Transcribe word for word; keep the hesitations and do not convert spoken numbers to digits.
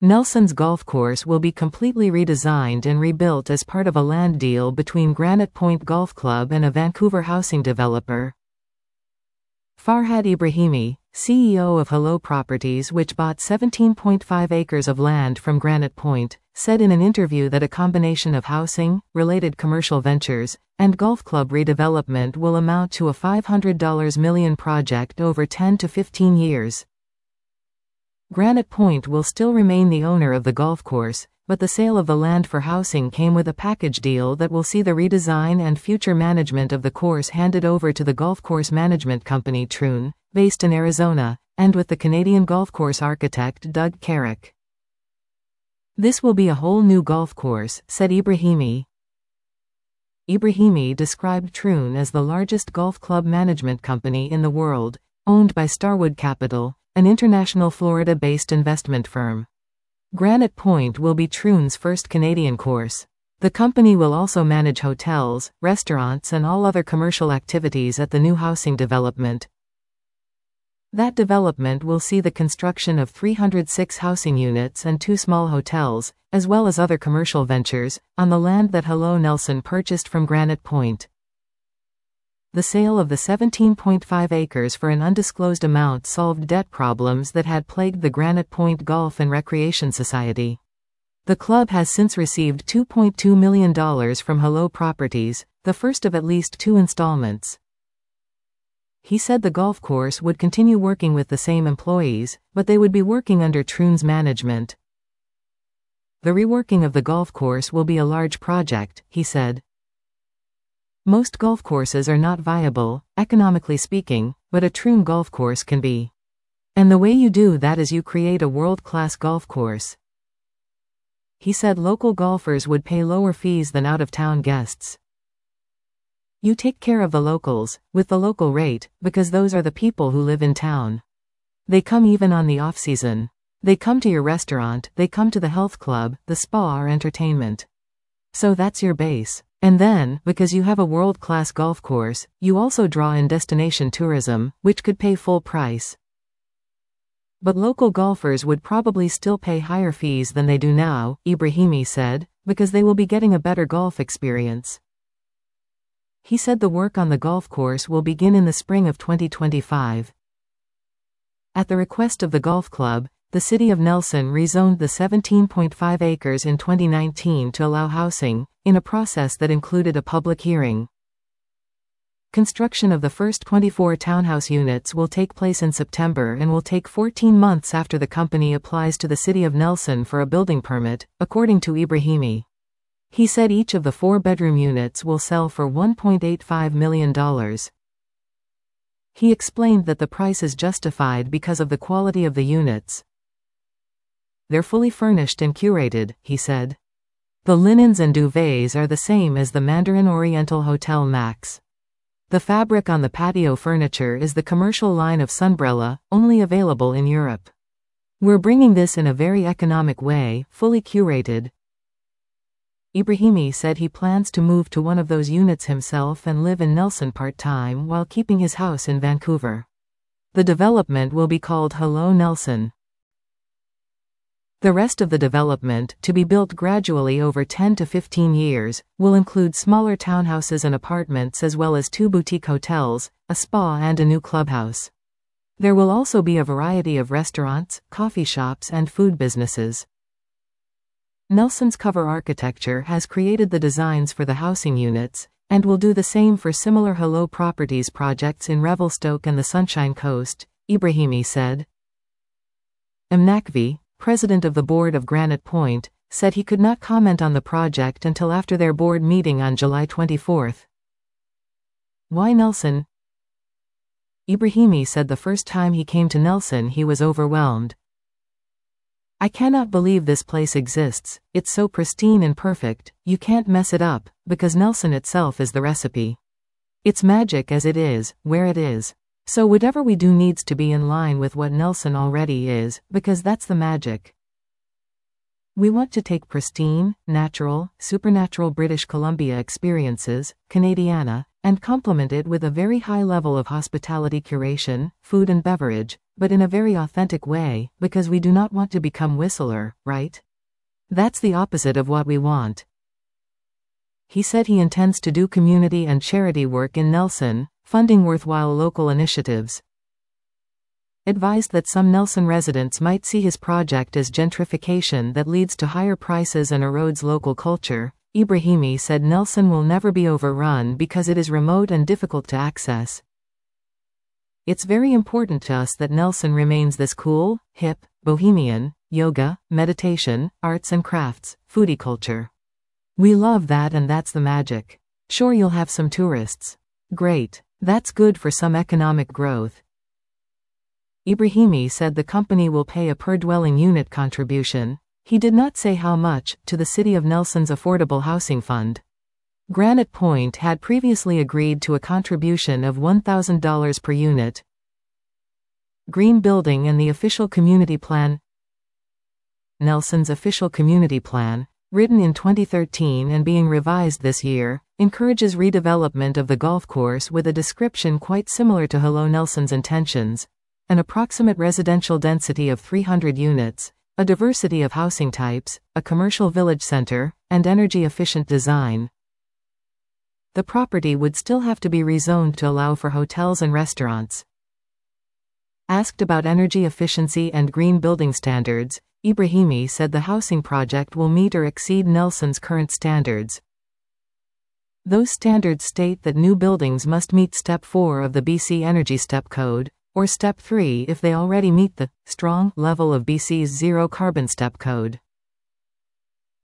Nelson's golf course will be completely redesigned and rebuilt as part of a land deal between Granite Point Golf Club and a Vancouver housing developer. Farhad Ibrahimi, C E O of Hello Properties, which bought seventeen point five acres of land from Granite Point, said in an interview that a combination of housing, related commercial ventures, and golf club redevelopment will amount to a five hundred million dollars project over ten to fifteen years. Granite Point will still remain the owner of the golf course, but the sale of the land for housing came with a package deal that will see the redesign and future management of the course handed over to the golf course management company Troon, based in Arizona, and with the Canadian golf course architect Doug Carrick. This will be a whole new golf course, said Ibrahimi. Ibrahimi described Troon as the largest golf club management company in the world, owned by Starwood Capital, an international Florida-based investment firm. Granite Point will be Troon's first Canadian course. The company will also manage hotels, restaurants and all other commercial activities at the new housing development. That development will see the construction of three hundred six housing units and two small hotels, as well as other commercial ventures, on the land that Hello Nelson purchased from Granite Point. The sale of the seventeen point five acres for an undisclosed amount solved debt problems that had plagued the Granite Point Golf and Recreation Society. The club has since received two point two million dollars from Hello Properties, the first of at least two installments. He said the golf course would continue working with the same employees, but they would be working under Troon's management. The reworking of the golf course will be a large project, he said. Most golf courses are not viable, economically speaking, but a Troon golf course can be. And the way you do that is you create a world-class golf course. He said local golfers would pay lower fees than out-of-town guests. You take care of the locals, with the local rate, because those are the people who live in town. They come even on the off-season. They come to your restaurant, they come to the health club, the spa or entertainment. So that's your base. And then, because you have a world-class golf course, you also draw in destination tourism, which could pay full price. But local golfers would probably still pay higher fees than they do now, Ibrahimi said, because they will be getting a better golf experience. He said the work on the golf course will begin in the spring of twenty twenty-five. At the request of the golf club, the City of Nelson rezoned the seventeen point five acres in twenty nineteen to allow housing, in a process that included a public hearing. Construction of the first twenty-four townhouse units will take place in September and will take fourteen months after the company applies to the City of Nelson for a building permit, according to Ibrahimi. He said each of the four-bedroom units will sell for one point eight five million dollars. He explained that the price is justified because of the quality of the units. They're fully furnished and curated, he said. The linens and duvets are the same as the Mandarin Oriental Hotel Max. The fabric on the patio furniture is the commercial line of Sunbrella, only available in Europe. We're bringing this in a very economic way, fully curated. Ibrahimi said he plans to move to one of those units himself and live in Nelson part-time while keeping his house in Vancouver. The development will be called Hello Nelson. The rest of the development, to be built gradually over ten to fifteen years, will include smaller townhouses and apartments as well as two boutique hotels, a spa and a new clubhouse. There will also be a variety of restaurants, coffee shops and food businesses. Nelson's Cover Architecture has created the designs for the housing units, and will do the same for similar Hello Properties projects in Revelstoke and the Sunshine Coast, Ibrahimi said. M. Nakvi, president of the board of Granite Point, said he could not comment on the project until after their board meeting on July twenty-fourth. Why Nelson? Ibrahimi said the first time he came to Nelson he was overwhelmed. I cannot believe this place exists, it's so pristine and perfect, you can't mess it up, because Nelson itself is the recipe. It's magic as it is, where it is. So whatever we do needs to be in line with what Nelson already is, because that's the magic. We want to take pristine, natural, supernatural British Columbia experiences, Canadiana, and complement it with a very high level of hospitality curation, food and beverage, but in a very authentic way, because we do not want to become Whistler, right? That's the opposite of what we want. He said he intends to do community and charity work in Nelson, funding worthwhile local initiatives. Advised that some Nelson residents might see his project as gentrification that leads to higher prices and erodes local culture, Ibrahimi said Nelson will never be overrun because it is remote and difficult to access. It's very important to us that Nelson remains this cool, hip, bohemian, yoga, meditation, arts and crafts, foodie culture. We love that, and that's the magic. Sure, you'll have some tourists. Great. That's good for some economic growth. Ibrahimi said the company will pay a per-dwelling unit contribution, he did not say how much, to the City of Nelson's Affordable Housing Fund. Granite Point had previously agreed to a contribution of one thousand dollars per unit. Green Building and the Official Community Plan. Nelson's Official Community Plan, written in twenty thirteen and being revised this year, encourages redevelopment of the golf course with a description quite similar to Hello Nelson's intentions. An approximate residential density of three hundred units, a diversity of housing types, a commercial village center, and energy-efficient design. The property would still have to be rezoned to allow for hotels and restaurants. Asked about energy efficiency and green building standards, Ibrahimi said the housing project will meet or exceed Nelson's current standards. Those standards state that new buildings must meet Step four of the B C Energy Step Code, or Step three if they already meet the strong level of B C's Zero Carbon Step Code.